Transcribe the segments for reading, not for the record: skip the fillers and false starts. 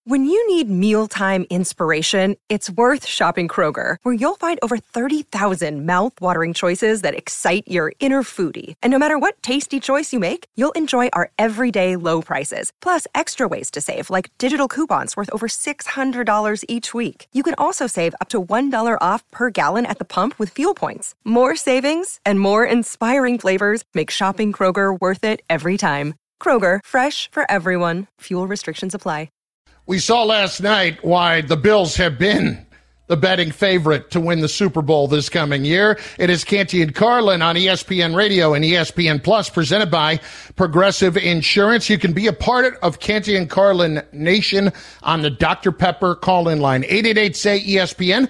When you need mealtime inspiration, it's worth shopping Kroger, where you'll find over 30,000 mouth-watering choices that excite your inner foodie. And no matter what tasty choice you make, you'll enjoy our everyday low prices, plus extra ways to save, like digital coupons worth over $600 each week. You can also save up to $1 off per gallon at the pump with fuel points. More savings and more inspiring flavors make shopping Kroger worth it every time. Kroger, fresh for everyone. Fuel restrictions apply. We saw last night why the Bills have been the betting favorite to win the Super Bowl this coming year. It is Canty and Carlin on ESPN Radio and ESPN Plus, presented by Progressive Insurance. You can be a part of Canty and Carlin Nation on the Dr. Pepper call-in line, 888-SAY-ESPN,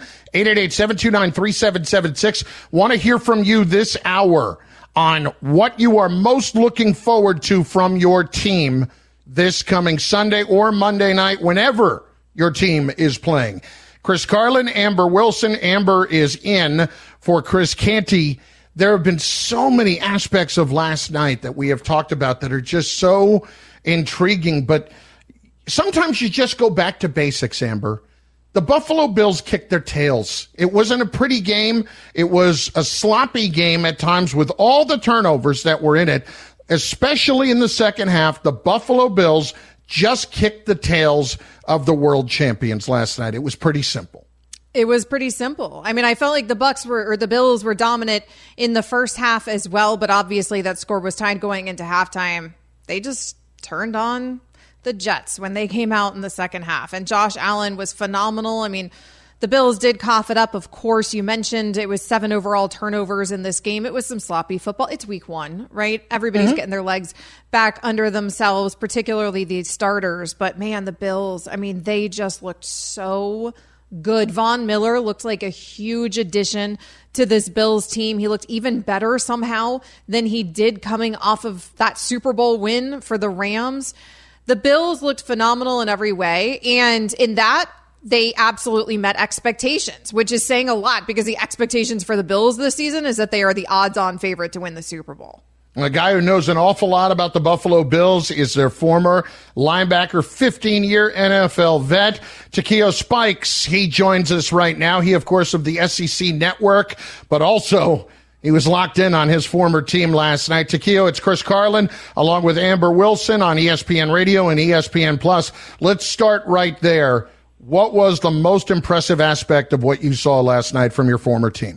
888-729-3776. Want to hear from you this hour on what you are most looking forward to from your team this coming Sunday or Monday night, whenever your team is playing. Chris Carlin, Amber Wilson. Amber is in for Chris Canty. There have been so many aspects of last night that we have talked about that are just so intriguing, but sometimes you just go back to basics, Amber. The Buffalo Bills kicked their tails. It wasn't a pretty game. It was a sloppy game at times with all the turnovers that were in it. Especially in the second half, the Buffalo Bills just kicked the tails of the world champions last night. It was pretty simple. It was pretty simple. I mean, I felt like the Bills were dominant in the first half as well, but obviously that score was tied going into halftime. They just turned on the Jets when they came out in the second half, and Josh Allen was phenomenal. I mean, the Bills did cough it up. Of course, you mentioned it was 7 overall turnovers in this game. It was some sloppy football. It's week 1, right? Everybody's getting their legs back under themselves, particularly the starters. But man, the Bills, I mean, they just looked so good. Von Miller looked like a huge addition to this Bills team. He looked even better somehow than he did coming off of that Super Bowl win for the Rams. The Bills looked phenomenal in every way. And in that, they absolutely met expectations, which is saying a lot because the expectations for the Bills this season is that they are the odds-on favorite to win the Super Bowl. A guy who knows an awful lot about the Buffalo Bills is their former linebacker, 15-year NFL vet, Takeo Spikes. He joins us right now. He, of course, of the SEC Network, but also he was locked in on his former team last night. Takeo, it's Chris Carlin along with Amber Wilson on ESPN Radio and ESPN Plus. Let's start right there. What was the most impressive aspect of what you saw last night from your former team?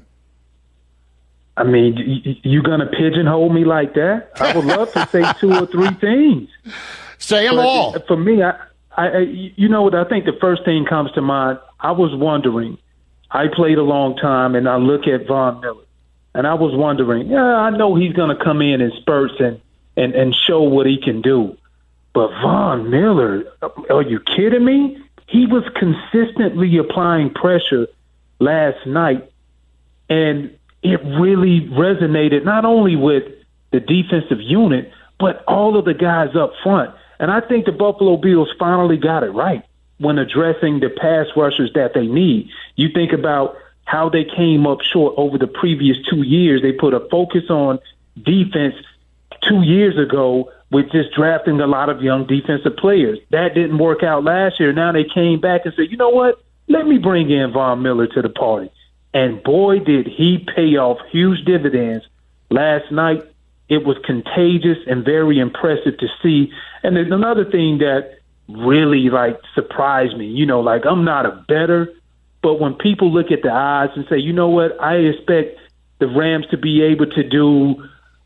I mean, you're going to pigeonhole me like that? I would love to say 2 or 3 things. Say them all. For me, I you know what? I think the first thing comes to mind. I was wondering. I played a long time, and I look at Von Miller, and I was wondering. Yeah, I know he's going to come in spurts and show what he can do, but Von Miller, are you kidding me? He was consistently applying pressure last night, and it really resonated not only with the defensive unit, but all of the guys up front. And I think the Buffalo Bills finally got it right when addressing the pass rushers that they need. You think about how they came up short over the previous 2 years. They put a focus on defense 2 years ago with just drafting a lot of young defensive players. That didn't work out last year. Now they came back and said, you know what? Let me bring in Von Miller to the party. And boy, did he pay off huge dividends last night. It was contagious and very impressive to see. And there's another thing that really, surprised me. I'm not a bettor, but when people look at the odds and say, you know what, I expect the Rams to be able to do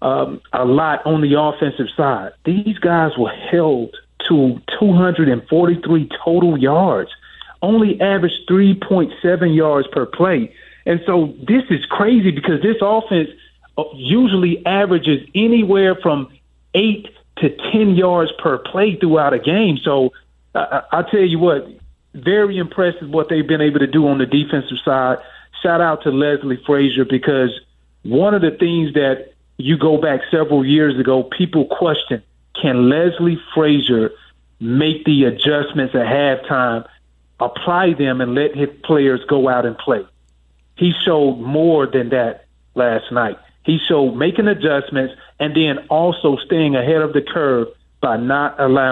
a lot on the offensive side. These guys were held to 243 total yards, only averaged 3.7 yards per play. And so this is crazy because this offense usually averages anywhere from 8 to 10 yards per play throughout a game. So I'll tell you what, very impressive what they've been able to do on the defensive side. Shout out to Leslie Frazier, because one of the things that you go back several years ago, people questioned, can Leslie Frazier make the adjustments at halftime, apply them, and let his players go out and play? He showed more than that last night. He showed making adjustments and then also staying ahead of the curve by not allowing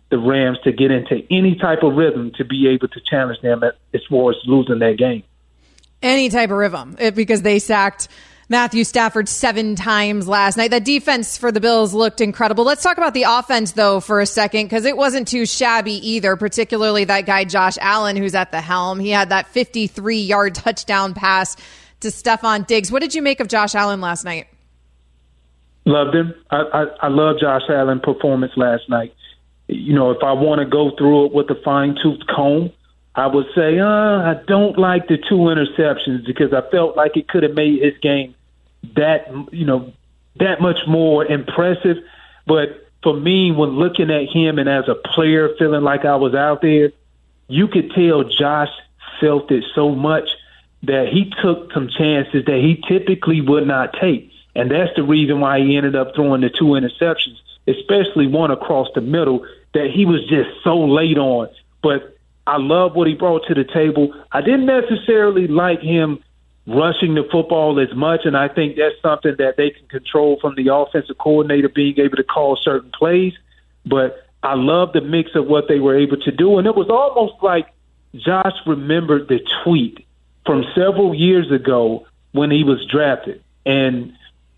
the Rams to get into any type of rhythm to be able to challenge them as far as losing that game. Any type of rhythm, because they sacked Matthew Stafford 7 times last night. That defense for the Bills looked incredible. Let's talk about the offense, though, for a second, because it wasn't too shabby either, particularly that guy Josh Allen, who's at the helm. He had that 53-yard touchdown pass to Stephon Diggs. What did you make of Josh Allen last night? Loved him. I love Josh Allen's performance last night. You know, if I want to go through it with a fine-tooth comb, I would say I don't like the 2 interceptions because I felt like it could have made his game that much more impressive. But for me, when looking at him and as a player feeling like I was out there, you could tell Josh felt it so much that he took some chances that he typically would not take. And that's the reason why he ended up throwing the 2 interceptions, especially one across the middle that he was just so late on. But I love what he brought to the table. I didn't necessarily like him rushing the football as much, and I think that's something that they can control from the offensive coordinator being able to call certain plays. But I love the mix of what they were able to do, and it was almost like Josh remembered the tweet from several years ago when he was drafted, and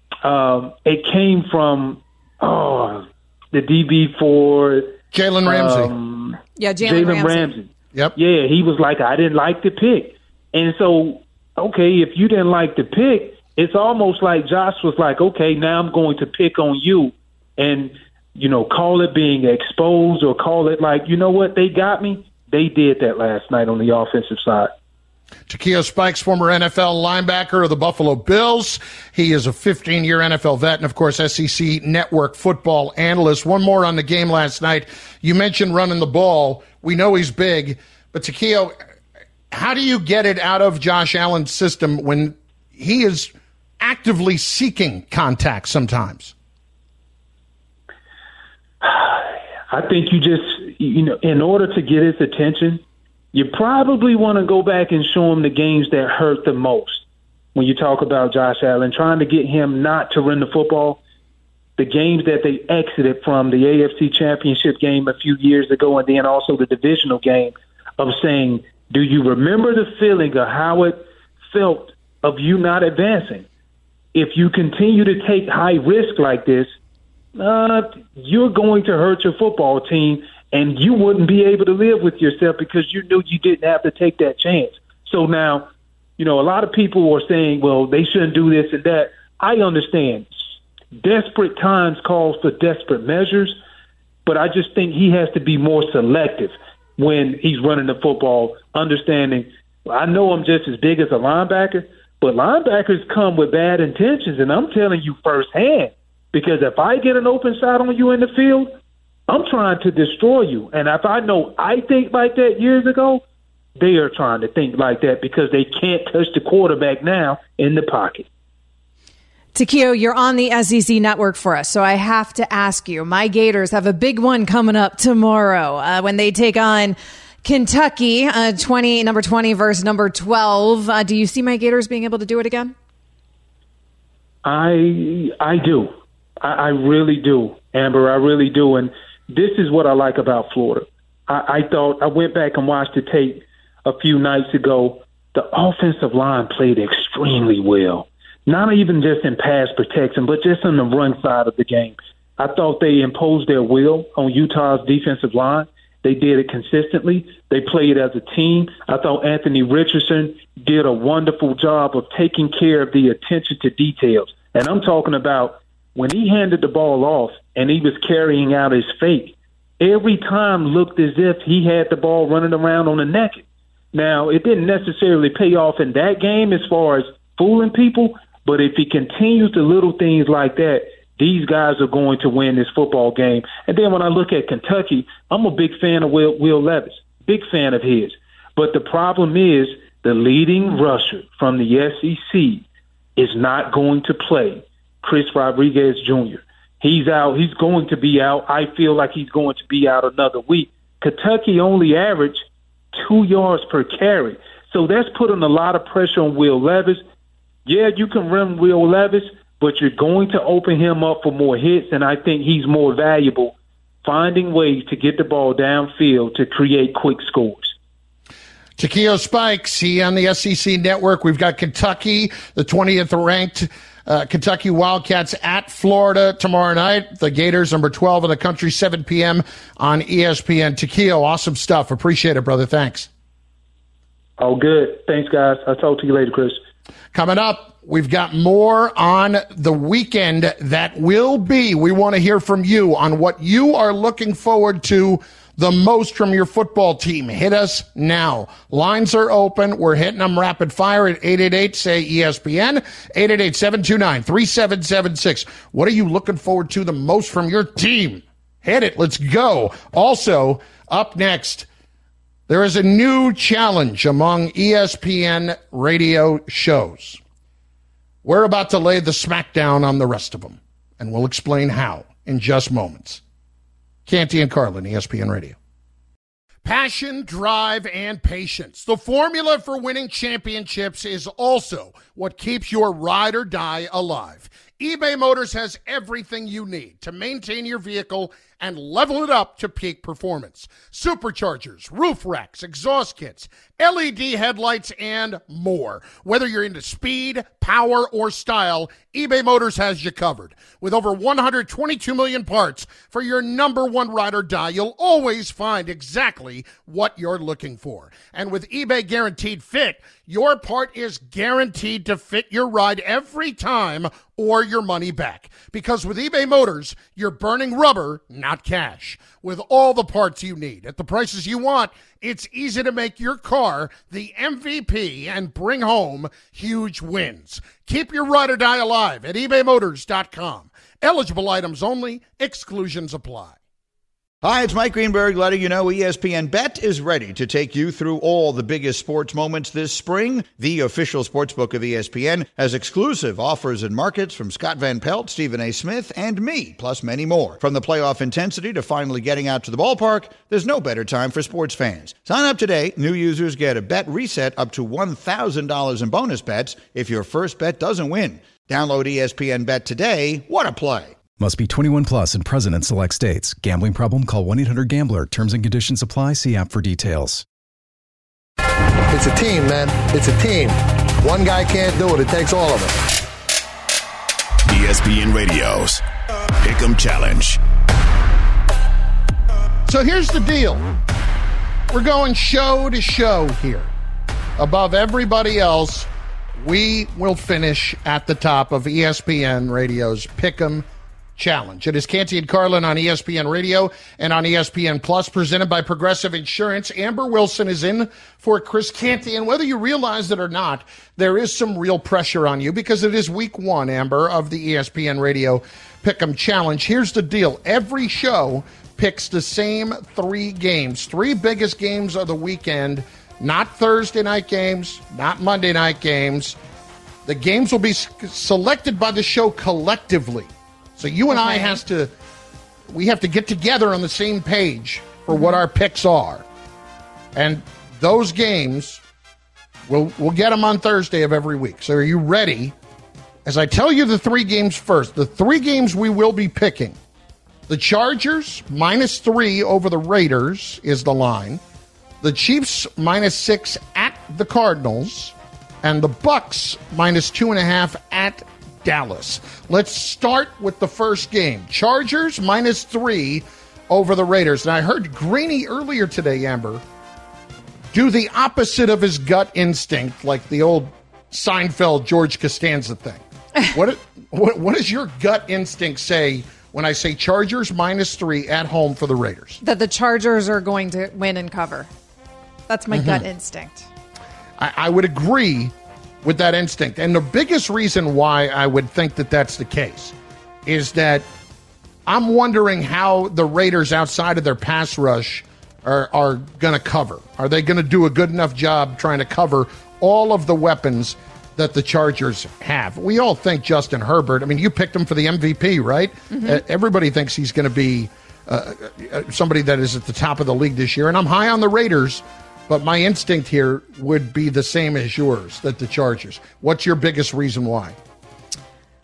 it came from the DB for Jalen Ramsey. Jalen Ramsey. Yep. Yeah, he was like, I didn't like the pick. And so, okay, if you didn't like the pick, it's almost like Josh was like, okay, now I'm going to pick on you and, call it being exposed or call it like, you know what, they got me. They did that last night on the offensive side. Takeo Spikes, former NFL linebacker of the Buffalo Bills. He is a 15-year NFL vet and, of course, SEC Network football analyst. One more on the game last night. You mentioned running the ball. We know he's big. But, Takeo, how do you get it out of Josh Allen's system when he is actively seeking contact sometimes? I think you just, in order to get his attention, you probably want to go back and show him the games that hurt the most. When you talk about Josh Allen, trying to get him not to run the football, the games that they exited from the AFC Championship game a few years ago and then also the divisional game of saying, do you remember the feeling of how it felt of you not advancing? If you continue to take high risk like this, you're going to hurt your football team. And you wouldn't be able to live with yourself because you knew you didn't have to take that chance. So now, a lot of people are saying, well, they shouldn't do this and that. I understand. Desperate times calls for desperate measures, but I just think he has to be more selective when he's running the football, understanding, I know I'm just as big as a linebacker, but linebackers come with bad intentions, and I'm telling you firsthand, because if I get an open shot on you in the field, I'm trying to destroy you. And if I know I think like that years ago, they are trying to think like that because they can't touch the quarterback now in the pocket. Takeo, you're on the SEC Network for us, so I have to ask you. My Gators have a big one coming up tomorrow when they take on Kentucky, number 20 versus number 12. Do you see my Gators being able to do it again? I do. I really do, Amber. I really do. And this is what I like about Florida. I thought I went back and watched the tape a few nights ago. The offensive line played extremely well, not even just in pass protection, but just on the run side of the game. I thought they imposed their will on Utah's defensive line. They did it consistently. They played as a team. I thought Anthony Richardson did a wonderful job of taking care of the attention to details. And I'm talking about when he handed the ball off and he was carrying out his fake, every time looked as if he had the ball running around on the naked. Now, it didn't necessarily pay off in that game as far as fooling people, but if he continues to little things like that, these guys are going to win this football game. And then when I look at Kentucky, I'm a big fan of Will Levis, big fan of his. But the problem is the leading rusher from the SEC is not going to play. Chris Rodriguez Jr. He's out. He's going to be out. I feel like he's going to be out another week. Kentucky only averaged 2 yards per carry. So that's putting a lot of pressure on Will Levis. Yeah, you can run Will Levis, but you're going to open him up for more hits, and I think he's more valuable finding ways to get the ball downfield to create quick scores. Takeo Spikes, he on the SEC Network. We've got Kentucky, the 20th ranked Kentucky Wildcats at Florida tomorrow night. The Gators, number 12 in the country, 7 p.m. on ESPN. Takeo, awesome stuff. Appreciate it, brother. Thanks. Oh, good. Thanks, guys. I'll talk to you later, Chris. Coming up, we've got more on the weekend that will be. We want to hear from you on what you are looking forward to the most from your football team. Hit us now. Lines are open. We're hitting them rapid fire at 888-SAY-ESPN, 888-729-3776. What are you looking forward to the most from your team? Hit it. Let's go. Also, up next, there is a new challenge among ESPN radio shows. We're about to lay the smackdown on the rest of them, and we'll explain how in just moments. Canty and Carlin, ESPN Radio. Passion, drive, and patience. The formula for winning championships is also what keeps your ride or die alive. eBay Motors has everything you need to maintain your vehicle and level it up to peak performance. Superchargers, roof racks, exhaust kits, LED headlights, and more. Whether you're into speed, power, or style, eBay Motors has you covered. With over 122 million parts for your number one ride or die, you'll always find exactly what you're looking for. And with eBay Guaranteed Fit, your part is guaranteed to fit your ride every time or your money back. Because with eBay Motors, you're burning rubber, not cash. With all the parts you need at the prices you want, it's easy to make your car the MVP and bring home huge wins. Keep your ride or die alive at ebaymotors.com. Eligible items only. Exclusions apply. Hi, it's Mike Greenberg letting you know ESPN Bet is ready to take you through all the biggest sports moments this spring. The official sportsbook of ESPN has exclusive offers and markets from Scott Van Pelt, Stephen A. Smith, and me, plus many more. From the playoff intensity to finally getting out to the ballpark, there's no better time for sports fans. Sign up today. New users get a bet reset up to $1,000 in bonus bets if your first bet doesn't win. Download ESPN Bet today. What a play. Must be 21 plus and present in select states. Gambling problem? Call 1-800-GAMBLER. Terms and conditions apply. See app for details. It's a team, man. It's a team. One guy can't do it. It takes all of us. ESPN Radio's Pick'em Challenge. So here's the deal. We're going show to show here. Above everybody else, we will finish at the top of ESPN Radio's Pick'em Challenge. It is Canty and Carlin on ESPN Radio and on ESPN Plus, presented by Progressive Insurance. Amber Wilson is in for Chris Canty, and whether you realize it or not, there is some real pressure on you because it is week one, Amber, of the ESPN Radio Pick'em Challenge. Here's the deal. Every show picks the same three games, three biggest games of the weekend, not Thursday night games, not Monday night games. The games will be selected by the show collectively. So you and I have to get together on the same page for what our picks are. And those games, we'll get them on Thursday of every week. So are you ready? As I tell you the three games first, the three games we will be picking. The Chargers, -3 over the Raiders is the line. The Chiefs, -6 at the Cardinals. And the Bucks, -2.5 at Dallas. Let's start with the first game. Chargers -3 over the Raiders. And I heard Greeny earlier today, Amber, do the opposite of his gut instinct, like the old Seinfeld George Costanza thing. What does your gut instinct say when I say Chargers -3 at home for the Raiders? That the Chargers are going to win and cover. That's my gut instinct. I would agree with that instinct. And the biggest reason why I would think that that's the case is that I'm wondering how the Raiders, outside of their pass rush, are going to cover. Are they going to do a good enough job trying to cover all of the weapons that the Chargers have? We all think Justin Herbert. I mean, you picked him for the MVP, right? Everybody thinks he's going to be somebody that is at the top of the league this year. And I'm high on the Raiders. But my instinct here would be the same as yours, that the Chargers. What's your biggest reason why?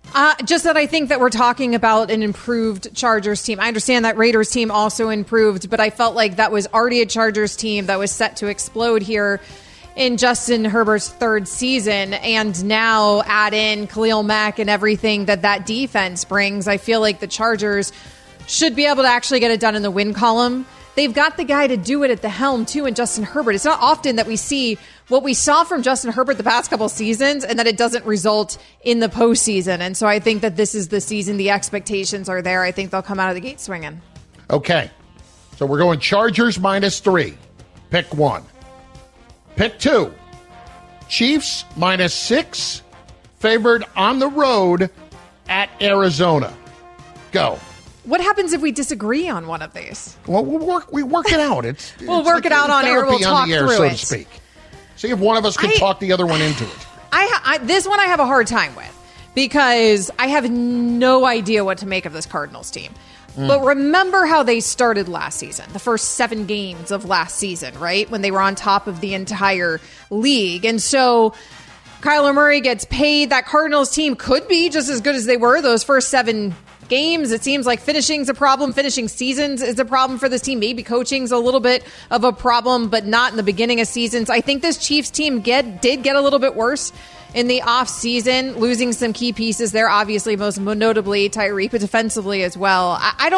Just that I think that we're talking about an improved Chargers team. I understand that Raiders team also improved, but I felt like that was already a Chargers team that was set to explode here in Justin Herbert's third season. And now add in Khalil Mack and everything that defense brings. I feel like the Chargers should be able to actually get it done in the win column. They've got the guy to do it at the helm, too, in Justin Herbert. It's not often that we see what we saw from Justin Herbert the past couple seasons and that it doesn't result in the postseason. And so I think that this is the season. The expectations are there. I think they'll come out of the gate swinging. Okay. So we're going Chargers -3. Pick one. Pick two. Chiefs -6. Favored on the road at Arizona. Go. What happens if we disagree on one of these? Well, we work it out. We'll work it out on air. We'll talk through so it, to speak. See if one of us can talk the other one into it. This one I have a hard time with because I have no idea what to make of this Cardinals team. But remember how they started last season, the first 7 games of last season, right? When they were on top of the entire league. And so Kyler Murray gets paid. That Cardinals team could be just as good as they were those first 7 games. It seems like finishing's a problem. Finishing seasons is a problem for this team. Maybe coaching's a little bit of a problem, but not in the beginning of seasons. I think this Chiefs team did get a little bit worse in the offseason, losing some key pieces there, obviously, most notably Tyreek, but defensively as well.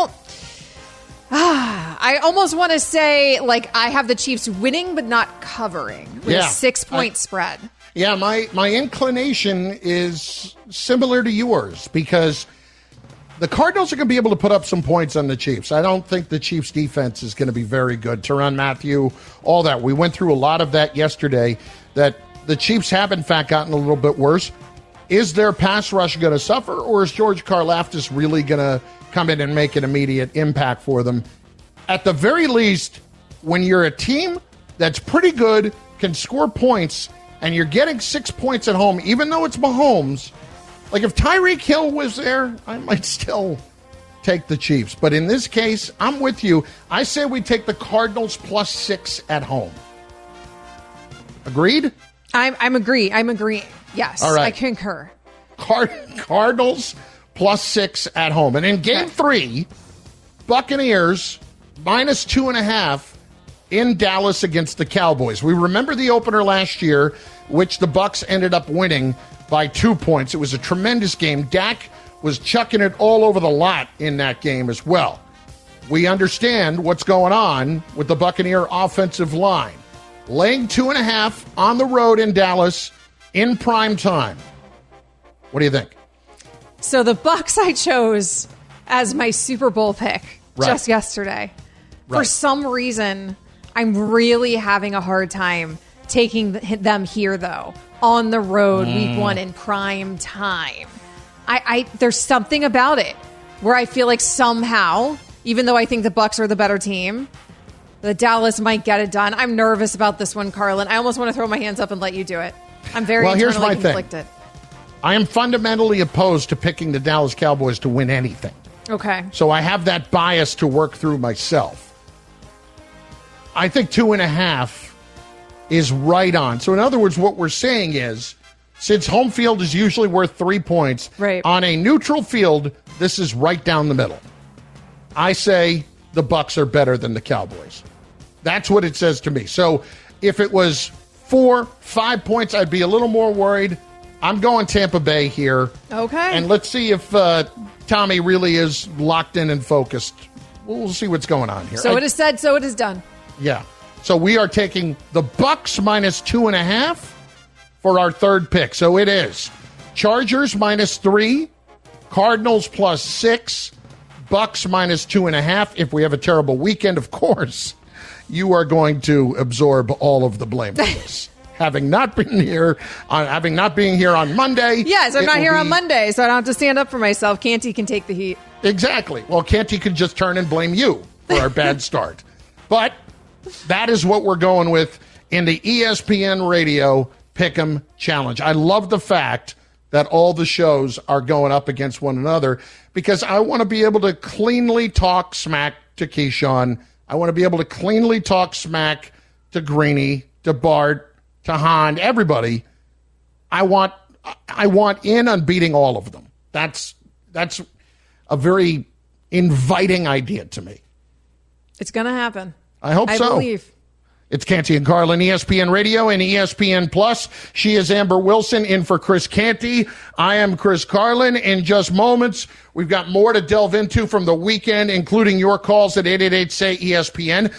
I almost want to say, like, I have the Chiefs winning, but not covering with a 6-point spread. Yeah, my inclination is similar to yours because the Cardinals are going to be able to put up some points on the Chiefs. I don't think the Chiefs' defense is going to be very good. Tyrann Mathieu, all that. We went through a lot of that yesterday, that the Chiefs have, in fact, gotten a little bit worse. Is their pass rush going to suffer, or is George Karlaftis really going to come in and make an immediate impact for them? At the very least, when you're a team that's pretty good, can score points, and you're getting 6 points at home, even though it's Mahomes, like if Tyreek Hill was there, I might still take the Chiefs. But in this case, I'm with you. I say we take the Cardinals +6 at home. Agreed? I'm agreeing. Yes, all right. I concur. Cardinals +6 at home. And in game 3, Buccaneers -2.5 in Dallas against the Cowboys. We remember the opener last year, which the Bucs ended up winning by 2 points. It was a tremendous game. Dak was chucking it all over the lot in that game as well. We understand what's going on with the Buccaneer offensive line. Laying 2.5 on the road in Dallas in prime time. What do you think? So the Bucs I chose as my Super Bowl pick just yesterday. Right. For some reason, I'm really having a hard time taking them here, though, on the road, week 1 in prime time. There's something about it where I feel like somehow, even though I think the Bucs are the better team, the Dallas might get it done. I'm nervous about this one, Carlin. I almost want to throw my hands up and let you do it. I'm very internally conflicted. I am fundamentally opposed to picking the Dallas Cowboys to win anything. Okay. So I have that bias to work through myself. I think 2.5 is right on. So in other words, what we're saying is, since home field is usually worth 3 points, right, on a neutral field, this is right down the middle. I say the Bucs are better than the Cowboys. That's what it says to me. So if it was 4-5 points, I'd be a little more worried. I'm going Tampa Bay here. Okay. And let's see if Tommy really is locked in and focused. We'll see what's going on here. So it is said, so it is done. Yeah. So we are taking the Bucs -2.5 for our third pick. So it is Chargers -3, Cardinals +6, Bucs -2.5. If we have a terrible weekend, of course, you are going to absorb all of the blame for this. Having not being here on Monday. Yes, I'm not here on Monday, so I don't have to stand up for myself. Canty can take the heat. Exactly. Well, Canty could just turn and blame you for our bad start. But that is what we're going with in the ESPN Radio Pick'em Challenge. I love the fact that all the shows are going up against one another because I want to be able to cleanly talk smack to Keyshawn. I want to be able to cleanly talk smack to Greeny, to Bart, to Hahn, everybody. I want in on beating all of them. That's a very inviting idea to me. It's going to happen. I hope so. I believe. It's Canty and Carlin, ESPN Radio and ESPN Plus. She is Amber Wilson in for Chris Canty. I am Chris Carlin. In just moments, we've got more to delve into from the weekend, including your calls at 888-SAY-ESPN,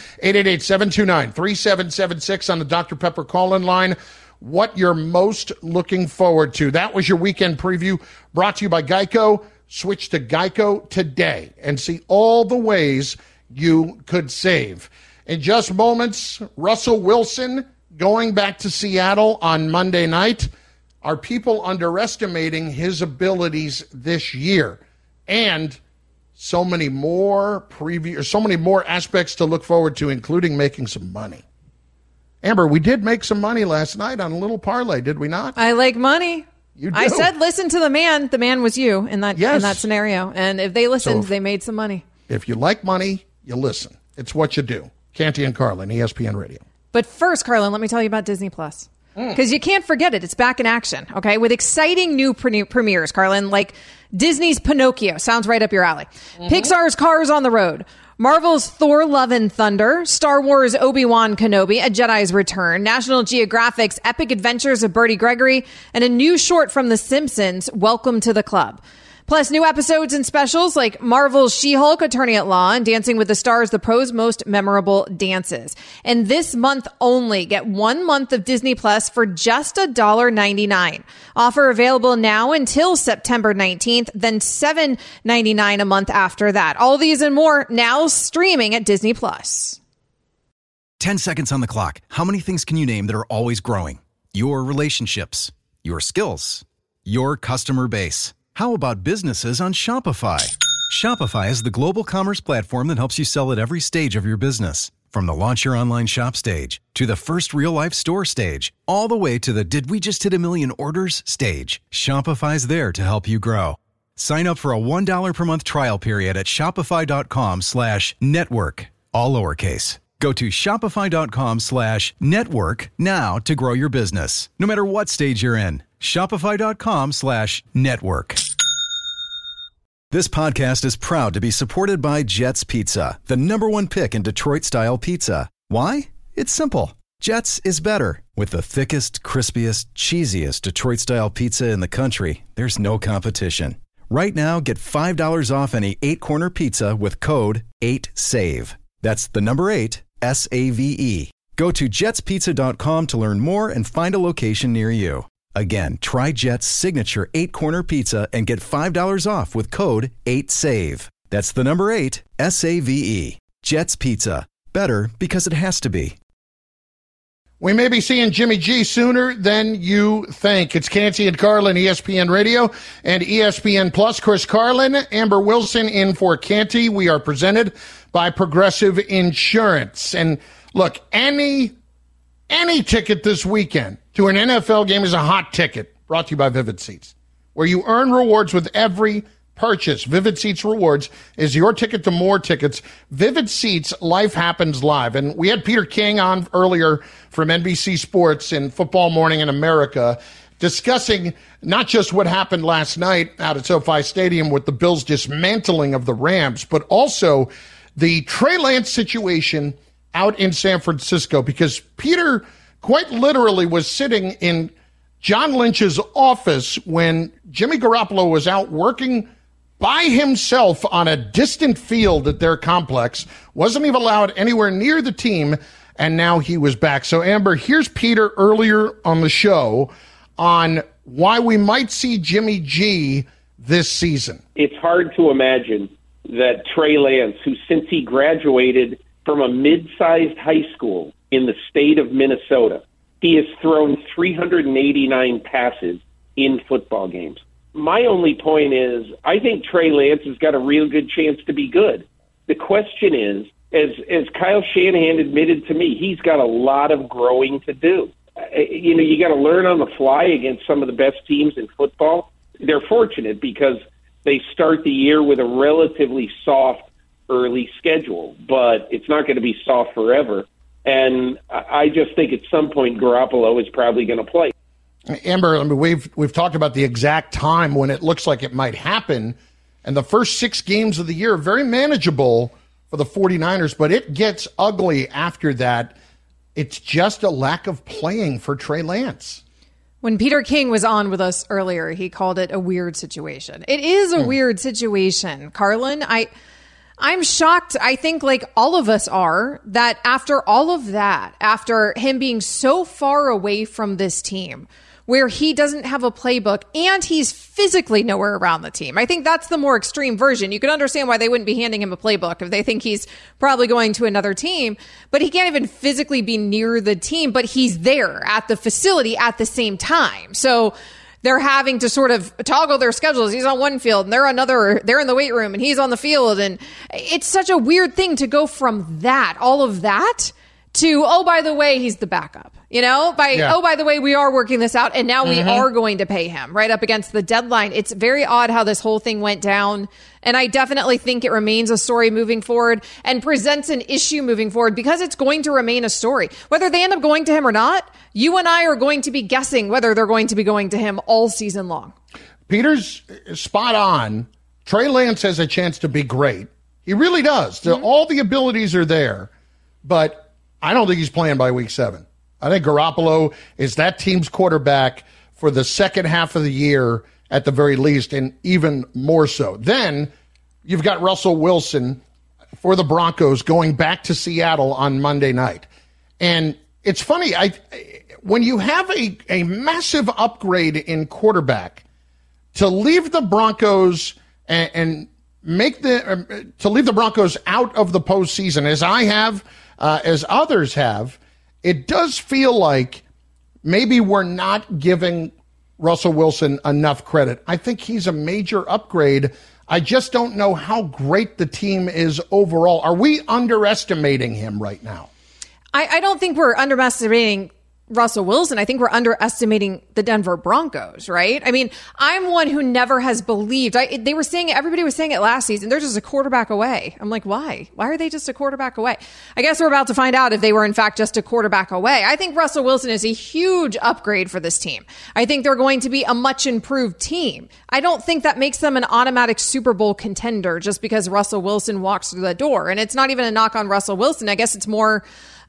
888-729-3776 on the Dr. Pepper call-in line. What you're most looking forward to. That was your weekend preview brought to you by Geico. Switch to Geico today and see all the ways you could save. In just moments, Russell Wilson going back to Seattle on Monday night. Are people underestimating his abilities this year? And so many more aspects to look forward to, including making some money. Amber, we did make some money last night on a little parlay, did we not? I like money. You do. I said listen to the man. The man was you in that Yes. in that scenario. And if they listened, So they made some money. If you like money, you listen. It's what you do. Canty and Carlin, ESPN Radio. But first, Carlin, let me tell you about Disney Plus. Because you can't forget it. It's back in action, okay? With exciting new premieres, Carlin, like Disney's Pinocchio. Sounds right up your alley. Pixar's Cars on the Road. Marvel's Thor Love and Thunder. Star Wars Obi-Wan Kenobi, A Jedi's Return. National Geographic's Epic Adventures of Bertie Gregory. And a new short from The Simpsons, Welcome to the Club. Plus, new episodes and specials like Marvel's She-Hulk, Attorney at Law, and Dancing with the Stars, the pros' most memorable dances. And this month only, get 1 month of Disney Plus for just $1.99. Offer available now until September 19th, then $7.99 a month after that. All these and more now streaming at Disney Plus. 10 seconds on the clock. How many things can you name that are always growing? Your relationships, your skills, your customer base. How about businesses on Shopify? Shopify is the global commerce platform that helps you sell at every stage of your business. From the launch your online shop stage, to the first real-life store stage, all the way to the did we just hit 1 million orders stage. Shopify's there to help you grow. Sign up for a $1 per month trial period at shopify.com/network, all lowercase. Go to shopify.com/network now to grow your business, no matter what stage you're in. Shopify.com/network. This podcast is proud to be supported by Jets Pizza, the #1 pick in Detroit-style pizza. Why? It's simple. Jets is better. With the thickest, crispiest, cheesiest Detroit-style pizza in the country, there's no competition. Right now, get $5 off any 8-corner pizza with code 8SAVE. That's the number 8, SAVE. Go to jetspizza.com to learn more and find a location near you. Again, try Jet's signature 8-corner pizza and get $5 off with code 8SAVE. That's the number 8, SAVE. Jet's Pizza. Better because it has to be. We may be seeing Jimmy G sooner than you think. It's Canty and Carlin, ESPN Radio and ESPN Plus. Chris Carlin, Amber Wilson in for Canty. We are presented by Progressive Insurance. And look, any ticket this weekend to an NFL game is a hot ticket, brought to you by Vivid Seats, where you earn rewards with every purchase. Vivid Seats Rewards is your ticket to more tickets. Vivid Seats, life happens live. And we had Peter King on earlier from NBC Sports and Football Morning in America discussing not just what happened last night out at SoFi Stadium with the Bills' dismantling of the Rams, but also the Trey Lance situation out in San Francisco, because Peter quite literally was sitting in John Lynch's office when Jimmy Garoppolo was out working by himself on a distant field at their complex, wasn't even allowed anywhere near the team, and now he was back. So, Amber, here's Peter earlier on the show on why we might see Jimmy G this season. It's hard to imagine that Trey Lance, who since he graduated from a mid-sized high school in the state of Minnesota, he has thrown 389 passes in football games. My only point is, I think Trey Lance has got a real good chance to be good. The question is, as Kyle Shanahan admitted to me, he's got a lot of growing to do. You got to learn on the fly against some of the best teams in football. They're fortunate because they start the year with a relatively soft early schedule, but it's not going to be soft forever. And I just think at some point Garoppolo is probably going to play. Amber, I mean, we've talked about the exact time when it looks like it might happen, and the first 6 games of the year are very manageable for the 49ers, but it gets ugly after that. It's just a lack of playing for Trey Lance. When Peter King was on with us earlier, he called it a weird situation. It is a weird situation, Carlin. I'm shocked. I think like all of us are, that after all of that, after him being so far away from this team, where he doesn't have a playbook and he's physically nowhere around the team. I think that's the more extreme version. You can understand why they wouldn't be handing him a playbook if they think he's probably going to another team, but he can't even physically be near the team, but he's there at the facility at the same time. So they're having to sort of toggle their schedules. He's on one field and they're in the weight room and he's on the field. And it's such a weird thing to go from that, all of that, to, oh, by the way, he's the backup, oh, by the way, we are working this out and now we are going to pay him right up against the deadline. It's very odd how this whole thing went down. And I definitely think it remains a story moving forward and presents an issue moving forward because it's going to remain a story. Whether they end up going to him or not, you and I are going to be guessing whether they're going to be going to him all season long. Peter's spot on. Trey Lance has a chance to be great. He really does. All the abilities are there, but I don't think he's playing by week 7. I think Garoppolo is that team's quarterback for the second half of the year at the very least, and even more so. Then you've got Russell Wilson for the Broncos going back to Seattle on Monday night. And it's funny, when you have a massive upgrade in quarterback, to leave the Broncos and to leave the Broncos out of the postseason, as I have, as others have, it does feel like maybe we're not giving Russell Wilson enough credit. I think he's a major upgrade. I just don't know how great the team is overall. Are we underestimating him right now? I don't think we're underestimating Russell Wilson. I think we're underestimating the Denver Broncos, right? I mean, I'm one who never has believed. They were saying it, everybody was saying it last season, they're just a quarterback away. I'm like, why? Why are they just a quarterback away? I guess we're about to find out if they were in fact just a quarterback away. I think Russell Wilson is a huge upgrade for this team. I think they're going to be a much improved team. I don't think that makes them an automatic Super Bowl contender just because Russell Wilson walks through the door. And it's not even a knock on Russell Wilson. I guess it's more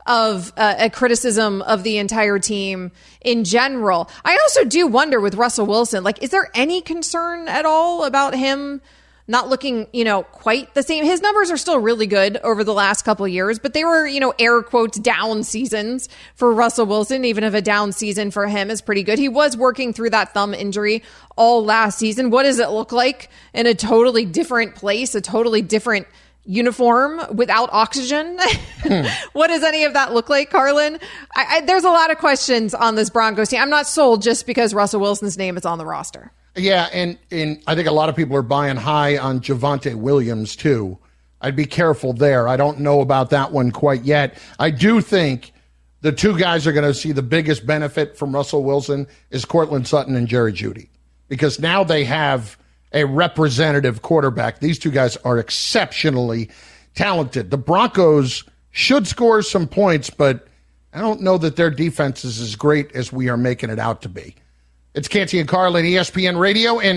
of a criticism of the entire team in general. I also do wonder with Russell Wilson, like, is there any concern at all about him not looking, quite the same? His numbers are still really good over the last couple of years, but they were, air quotes, down seasons for Russell Wilson. Even if a down season for him is pretty good. He was working through that thumb injury all last season. What does it look like in a totally different place, a totally different uniform without oxygen? What does any of that look like, Carlin? There's a lot of questions on this Broncos team. I'm not sold just because Russell Wilson's name is on the roster. Yeah, and I think a lot of people are buying high on Javonte Williams, too. I'd be careful there. I don't know about that one quite yet. I do think the two guys are going to see the biggest benefit from Russell Wilson is Courtland Sutton and Jerry Jeudy, because now they have a representative quarterback. These two guys are exceptionally talented. The Broncos should score some points, but I don't know that their defense is as great as we are making it out to be. It's Canty and Carlin, ESPN Radio and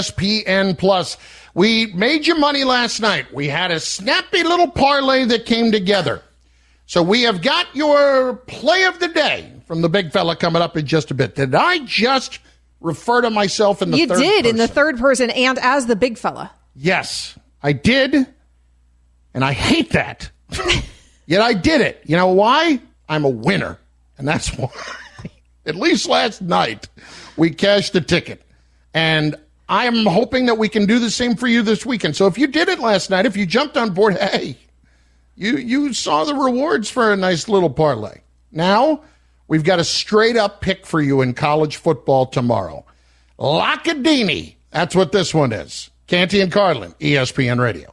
ESPN Plus. We made you money last night. We had a snappy little parlay that came together. So we have got your play of the day from the big fella coming up in just a bit. Did I just refer to myself in the third person? You did, in the third person and as the big fella. Yes, I did. And I hate that. Yet I did it. You know why? I'm a winner. And that's why, at least last night, we cashed a ticket. And I'm hoping that we can do the same for you this weekend. So if you did it last night, if you jumped on board, hey, you saw the rewards for a nice little parlay. Now, we've got a straight-up pick for you in college football tomorrow. Lockadini. That's what this one is. Canty and Carlin, ESPN Radio.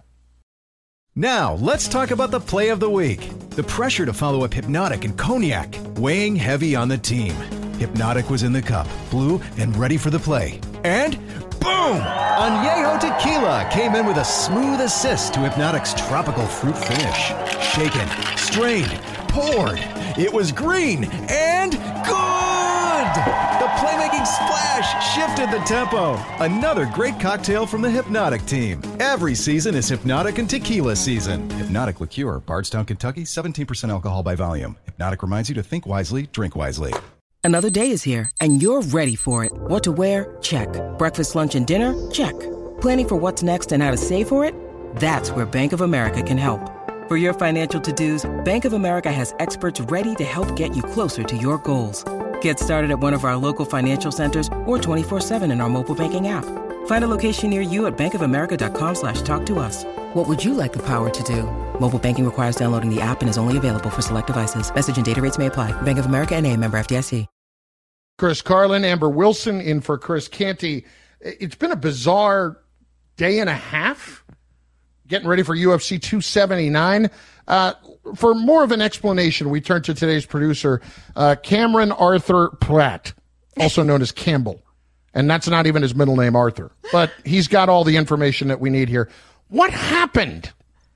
Now, let's talk about the play of the week. The pressure to follow up Hypnotic and Cognac, weighing heavy on the team. Hypnotic was in the cup, blue, and ready for the play. And boom! Añejo Tequila came in with a smooth assist to Hypnotic's tropical fruit finish. Shaken, strained, poured. It was green and good! The playmaking splash shifted the tempo. Another great cocktail from the Hypnotic team. Every season is Hypnotic and Tequila season. Hypnotic Liqueur, Bardstown, Kentucky, 17% alcohol by volume. Hypnotic reminds you to think wisely, drink wisely. Another day is here, and you're ready for it. What to wear? Check. Breakfast, lunch, and dinner? Check. Planning for what's next and how to save for it? That's where Bank of America can help. For your financial to-dos, Bank of America has experts ready to help get you closer to your goals. Get started at one of our local financial centers or 24/7 in our mobile banking app. Find a location near you at bankofamerica.com/talktous. What would you like the power to do? Mobile banking requires downloading the app and is only available for select devices. Message and data rates may apply. Bank of America NA, member FDIC. Chris Carlin, Amber Wilson in for Chris Canty. It's been a bizarre day and a half getting ready for UFC 279. For more of an explanation, we turn to today's producer, Cameron Arthur Pratt, also known as Campbell. And that's not even his middle name, Arthur. But he's got all the information that we need here. What happened?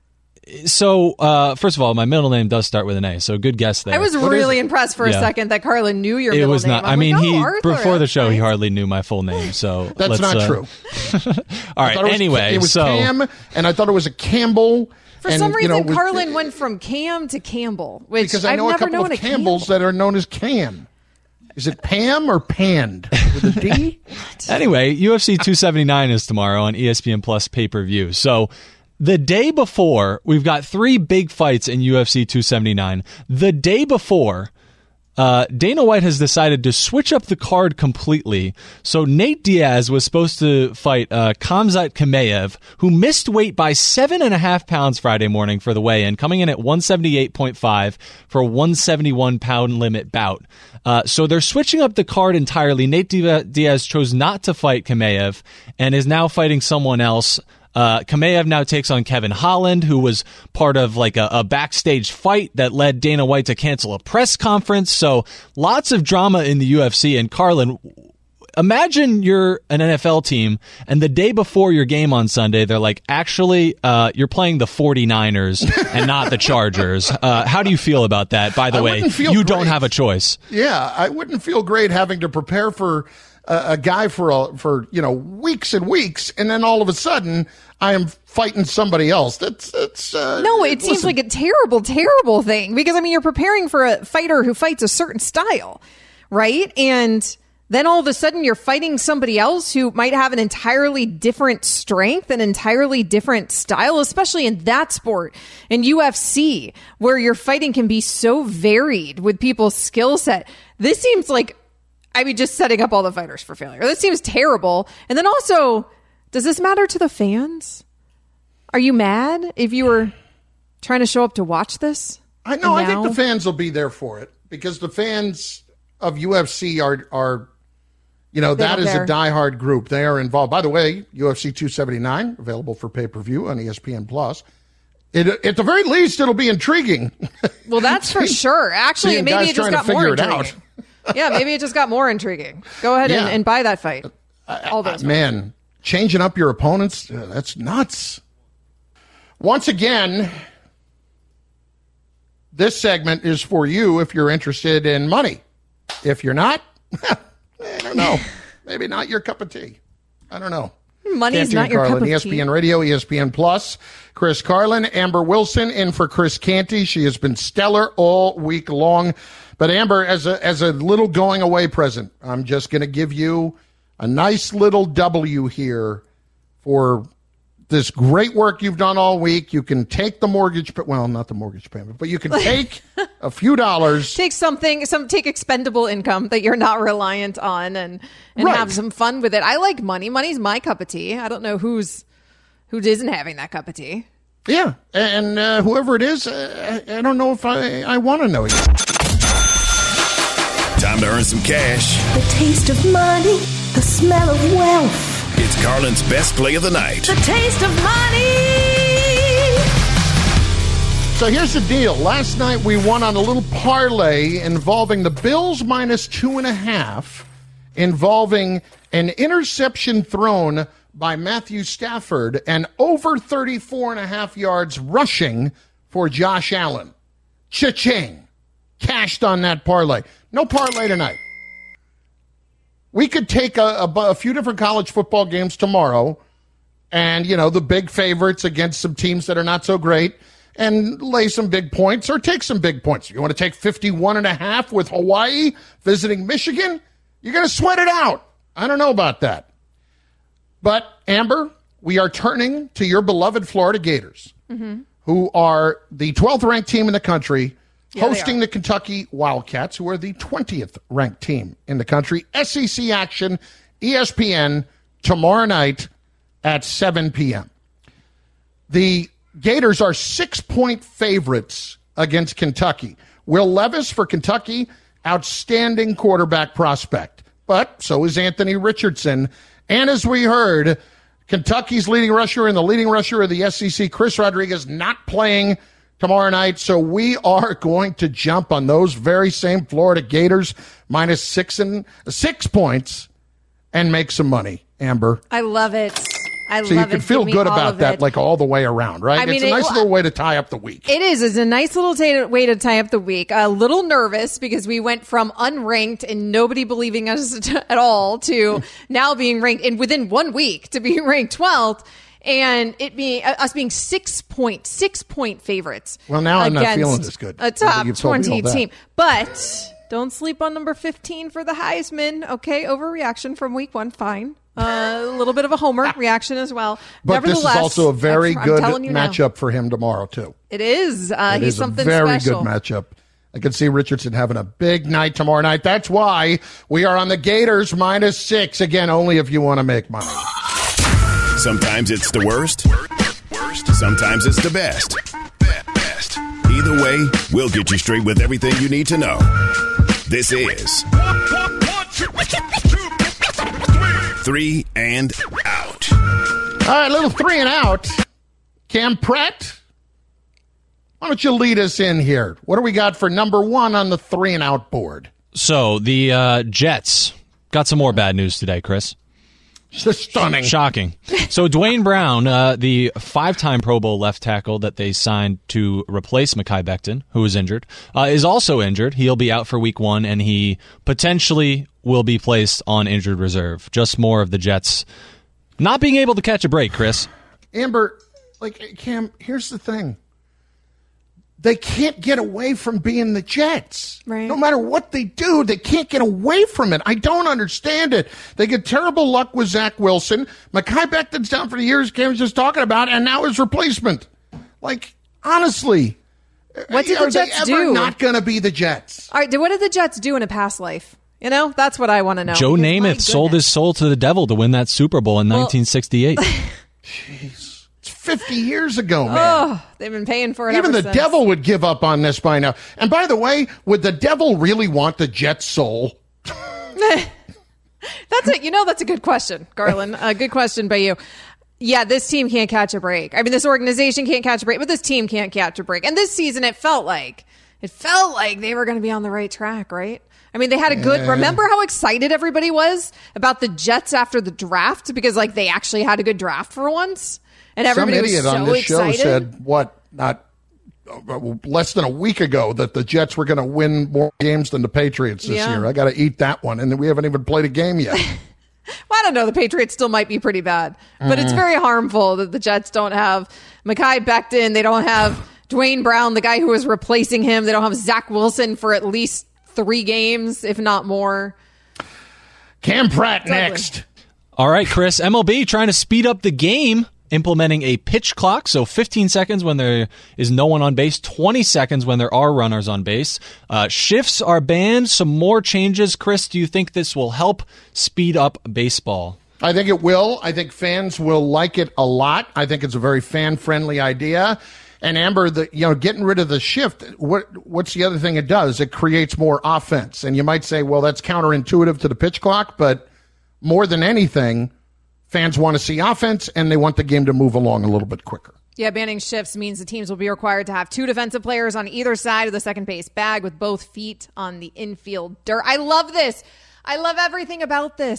So, first of all, my middle name does start with an A, so good guess there. I was really impressed for a second that Carlin knew your middle name. It was not. I mean, before the show, he hardly knew my full name, so that's not true. All right, anyway. It was Cam, and I thought it was a Campbell. For some reason, Carlin went from Cam to Campbell, which because I know I've a couple known of Campbells that are known as Cam. Is it Pam or Panned with a D? Anyway, UFC 279 is tomorrow on ESPN Plus pay-per-view. So the day before, we've got 3 big fights in UFC 279. The day before, Dana White has decided to switch up the card completely. So Nate Diaz was supposed to fight Khamzat Chimaev, who missed weight by 7.5 pounds Friday morning for the weigh-in, coming in at 178.5 for a 171-pound limit bout. So they're switching up the card entirely. Nate Diaz chose not to fight Chimaev and is now fighting someone else. Chimaev now takes on Kevin Holland, who was part of like a backstage fight that led Dana White to cancel a press conference. So lots of drama in the UFC. And Carlin, imagine you're an NFL team and the day before your game on Sunday, they're like, actually, you're playing the 49ers and not the Chargers. How do you feel about that? By the way, you don't have a choice. Yeah, I wouldn't feel great having to prepare for a guy for weeks and weeks, and then all of a sudden I am fighting somebody else. That's no. It seems like a terrible thing because I mean you're preparing for a fighter who fights a certain style, right? And then all of a sudden you're fighting somebody else who might have an entirely different strength, an entirely different style, especially in that sport, in UFC, where your fighting can be so varied with people's skill set. This seems like, I mean, just setting up all the fighters for failure. This seems terrible. And then also, does this matter to the fans? Are you mad if you were trying to show up to watch this? I know. I think the fans will be there for it because the fans of UFC are that is a diehard group. They are involved. By the way, UFC 279 available for pay-per-view on ESPN Plus. At the very least, it'll be intriguing. Well, that's for sure. Actually, maybe it just got more intriguing. Yeah, maybe it just got more intriguing. Go ahead and buy that fight. All those man, changing up your opponents, that's nuts. Once again, this segment is for you if you're interested in money. If you're not, I don't know. Maybe not your cup of tea. I don't know. Money's not your cup of tea. ESPN Radio, ESPN Plus. Chris Carlin, Amber Wilson in for Chris Canty. She has been stellar all week long. But Amber, as a little going away present, I'm just going to give you a nice little W here for this great work you've done all week. You can take the mortgage, well, not the mortgage payment, but you can take a few dollars. Take take expendable income that you're not reliant on and have some fun with it. I like money. Money's my cup of tea. I don't know who isn't having that cup of tea. Yeah, and whoever it is, I don't know if I want to know yet. Time to earn some cash. The taste of money, the smell of wealth. It's Carlin's best play of the night. The taste of money. So here's the deal. Last night we won on a little parlay involving the Bills minus 2.5, involving an interception thrown by Matthew Stafford and over 34.5 yards rushing for Josh Allen. Cha-ching. Cashed on that parlay. No parlay tonight. We could take a few different college football games tomorrow and, the big favorites against some teams that are not so great and lay some big points or take some big points. You want to take 51.5 with Hawaii visiting Michigan? You're going to sweat it out. I don't know about that. But, Amber, we are turning to your beloved Florida Gators, who are the 12th ranked team in the country, hosting the Kentucky Wildcats, who are the 20th ranked team in the country. SEC action, ESPN, tomorrow night at 7 p.m. The Gators are 6-point favorites against Kentucky. Will Levis for Kentucky, outstanding quarterback prospect. But so is Anthony Richardson. And as we heard, Kentucky's leading rusher and the leading rusher of the SEC, Chris Rodriguez, not playing tomorrow night. So we are going to jump on those very same Florida Gators minus 6 points and make some money, Amber. I love it. So you can feel good about that, like all the way around, right? It's a nice little way to tie up the week. It is. It's a nice little way to tie up the week. A little nervous because we went from unranked and nobody believing us at all to now being ranked in within 1 week to be ranked 12th. And it being us being 6 point favorites. Well, now I'm not feeling this good. A top 20 team. But don't sleep on number 15 for the Heisman. Okay, overreaction from week 1. Fine. A little bit of a homer reaction as well. But this is also a very good matchup for him tomorrow, too. It is. He's something special. Very special. good matchup. I can see Richardson having a big night tomorrow night. That's why we are on the Gators minus 6. Again, only if you want to make money. Sometimes it's the worst. Sometimes it's the best. Either way, we'll get you straight with everything you need to know. This is 3 and Out. All right, little 3 and Out. Cam Pratt, why don't you lead us in here? What do we got for number 1 on the 3 and Out board? So the Jets got some more bad news today, Chris. Stunning. Shocking. So Dwayne Brown, the 5-time Pro Bowl left tackle that they signed to replace Mekhi Becton, who was injured, is also injured. He'll be out for week 1, and he potentially will be placed on injured reserve. Just more of the Jets not being able to catch a break, Chris. Amber, Cam, here's the thing. They can't get away from being the Jets. Right. No matter what they do, they can't get away from it. I don't understand it. They get terrible luck with Zach Wilson. Mekhi Becton's down for the years Cam was just talking about, and now his replacement. Honestly, what did the Jets do? Are they ever not going to be the Jets? All right, what did the Jets do in a past life? That's what I want to know. Joe Namath sold his soul to the devil to win that Super Bowl in 1968. Jeez. 50 years ago, man. Oh, they've been paying for it Even ever the since. devil would give up on this by now. And by the way, would the devil really want the Jets' soul? That's it. That's a good question, Garland. A good question by you. Yeah, this team can't catch a break. I mean, this organization can't catch a break, but this team can't catch a break. And this season, it felt like they were going to be on the right track, right? I mean, they had a good. Remember how excited everybody was about the Jets after the draft because they actually had a good draft for once. And everybody Some idiot was so on this excited. show said, not less than a week ago, that the Jets were going to win more games than the Patriots this year. I got to eat that one. And we haven't even played a game yet. Well, I don't know. The Patriots still might be pretty bad. But it's very harmful that the Jets don't have Mekhi Becton. They don't have Dwayne Brown, the guy who was replacing him. They don't have Zach Wilson for at least 3 games, if not more. Cam Pratt next. All right, Chris. MLB trying to speed up the game, implementing a pitch clock, so 15 seconds when there is no one on base, 20 seconds when there are runners on base. Shifts are banned, some more changes. Chris, do you think this will help speed up baseball? I think it will. I think fans will like it a lot. I think it's a very fan-friendly idea. And Amber, getting rid of the shift, what's the other thing it does? It creates more offense. And you might say, well, that's counterintuitive to the pitch clock, but more than anything, fans want to see offense, and they want the game to move along a little bit quicker. Yeah, banning shifts means the teams will be required to have 2 defensive players on either side of the second base bag with both feet on the infield dirt. I love this. I love everything about this.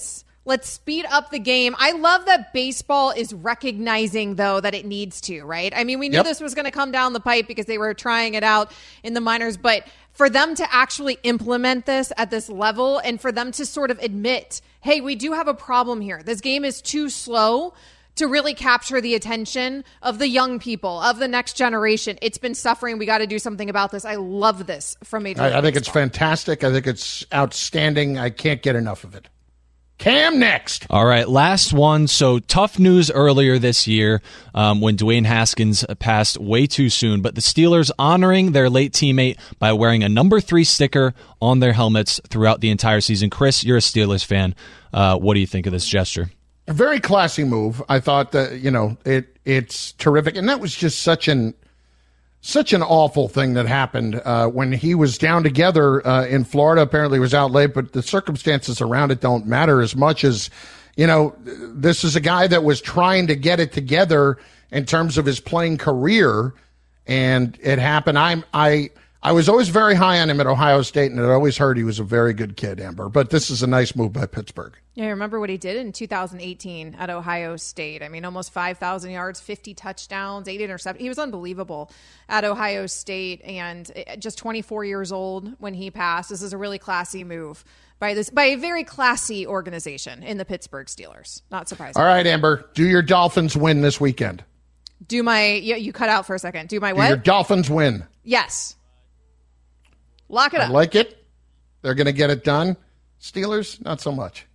Let's speed up the game. I love that baseball is recognizing, though, that it needs to, right? I mean, we knew this was going to come down the pipe because they were trying it out in the minors, but for them to actually implement this at this level and for them to sort of admit, hey, we do have a problem here. This game is too slow to really capture the attention of the young people, of the next generation. It's been suffering. We got to do something about this. I love this from Major League Baseball. I think it's fantastic. I think it's outstanding. I can't get enough of it. Cam next. All right, last one. So tough news earlier this year when Dwayne Haskins passed way too soon, but the Steelers honoring their late teammate by wearing a number 3 sticker on their helmets throughout the entire season. Chris, you're a Steelers fan. What do you think of this gesture? A very classy move. I thought that, it's terrific. And that was just such an awful thing that happened when he was down together in Florida. Apparently he was out late, but the circumstances around it don't matter as much as, this is a guy that was trying to get it together in terms of his playing career, and it happened. I was always very high on him at Ohio State, and I always heard he was a very good kid, Amber. But this is a nice move by Pittsburgh. Yeah, I remember what he did in 2018 at Ohio State. I mean, almost 5,000 yards, 50 touchdowns, 8 interceptions. He was unbelievable at Ohio State, and just 24 years old when he passed. This is a really classy move by a very classy organization in the Pittsburgh Steelers. Not surprising. All right, Amber, do your Dolphins win this weekend? You cut out for a second. Do my what? Do your Dolphins win? Yes. Lock it up. I like it. They're going to get it done. Steelers, not so much.